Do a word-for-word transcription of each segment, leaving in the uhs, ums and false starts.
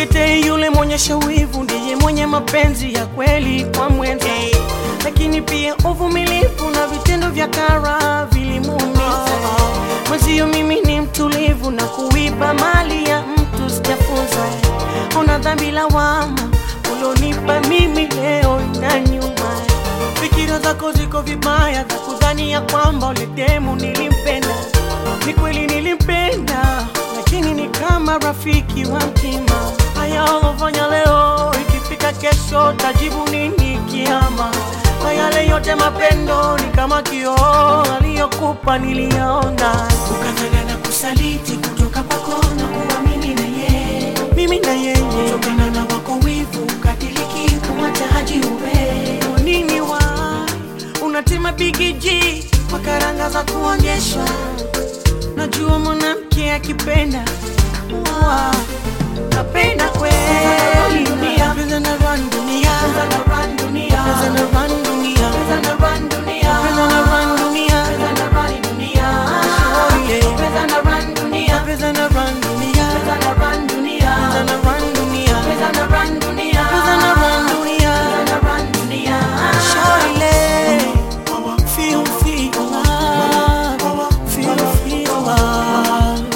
Mtetei yule mwenye shawivu ndiye mwenye mapenzi ya kweli kwa mwenza, lakini pia uvumilivu na vitendo vya kara vilimuumiza. Mwenzio mimi ni mtulivu na kuiba mali ya mtu sijafunza. Una dhambi lawama ulonipa mimi leo na nyuma. Fikira zako ziko vibaya za kudhani ya kwamba ule demu nilimpenda. Ni kweli nilimpenda, lakini ni kama rafiki wa mtima. Haya ulofanya leo, ikifika kesho tajibu nini kiama? Kwa yale yote mapendo ni kama kioo aliyokupa niliyaona. Ukafanya na kusaliti kutoka kwako na kuwa mimi na yeye, mimi na yeye, kutokana na wako wivu ukadiliki kumwacha haji uwe. Nini wa unatima bigiji kwa karanga za kuonyeshwa? Najua mwanamke akipenda wa napenda kweli. Dunia pesa na run dunia, Pesa na run dunia, pesa na run dunia, pesa na run dunia, pesa na run dunia, pesa na run dunia, oh yeah. pesa na run dunia, Pesa na run dunia, pesa na run dunia, pesa na run dunia, pesa na run dunia, pesa na run dunia, pesa na run dunia. Shawty, feel feel love, feel feel love.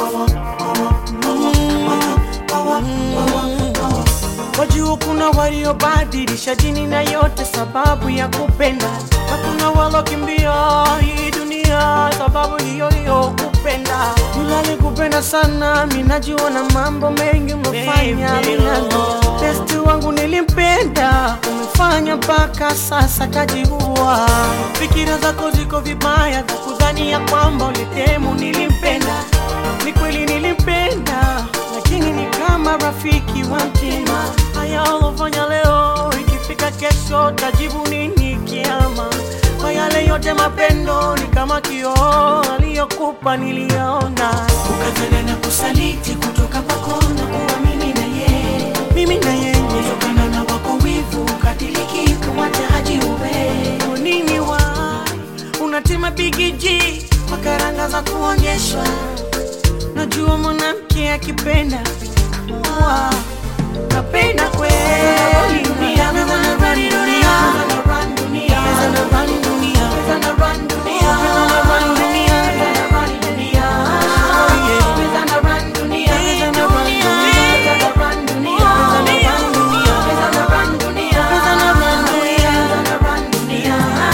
Wajua kuna waliobadilisha dini na yote sababu ya kupenda, na kuna walokimbia hii dunia sababu hiyo hiyo kupenda. Yule alikupenda sana, mimi najua na mambo mengi umefanya minalo. Besti wangu nilimpenda, umefanya mpaka sasa kajiua. Fikira zako ziko vibaya za kudhani ya kwamba ule demu nilimpenda. Ni kweli nilimpenda, lakini ni kama rafiki wa mtima. Haya ulofanya leo, ikifika kesho tajibu nini kiama? Kwa yale yote mapendo ni kama kioo aliyokupa niliyaona. Ukafanya na kusaliti kutoka kwako na kuwa mimi na yeye, mimi na yeye, kutokana na wako wivu ukadiliki kumwacha haji uwe. nini wa unatima bigiji kwa karanga za kuonyeshwa? Najua mwanamke akipenda wa napenda kweli. Dunia pesa na run dunia, Pesa na run dunia, pesa na run dunia, pesa na run dunia, pesa na run dunia, pesa na run dunia, oh yeah. pesa na run dunia, Pesa na run dunia, pesa na run dunia, pesa na run dunia, pesa na run dunia, pesa na run dunia. pesa na run dunia.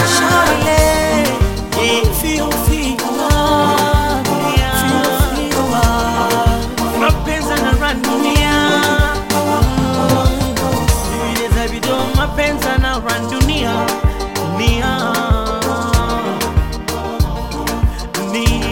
Shawty, feel feel love, feel feel love. Mapenzi na run dunia, vile video mapenzi na run dunia, dunia, dunia.